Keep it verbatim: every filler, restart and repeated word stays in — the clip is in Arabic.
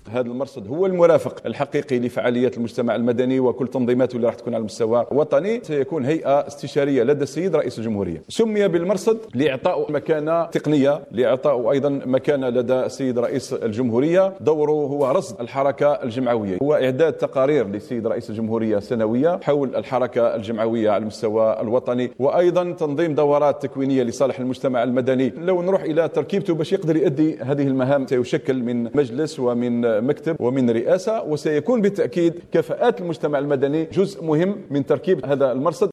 هذا المرصد هو المرافق الحقيقي لفعاليات المجتمع المدني وكل تنظيماته اللي راح تكون على المستوى الوطني. سيكون هيئة استشارية لدى السيد رئيس الجمهورية. سمي بالمرصد لإعطاء مكانة تقنية، لإعطاء أيضا مكانة لدى السيد رئيس الجمهورية. دوره هو رصد الحركة الجمعوية، هو إعداد تقارير للسيد رئيس الجمهورية سنوية حول الحركة الجمعوية على المستوى الوطني، وأيضا تنظيم دورات تكوينية لصالح المجتمع المدني. لو نروح إلى تركيبته باش يقدر يؤدي هذه المهام، سيشكل من مجلس ومن مكتب ومن رئاسة، وسيكون بالتأكيد كفاءات المجتمع المدني جزء مهم من تركيب هذا المرصد.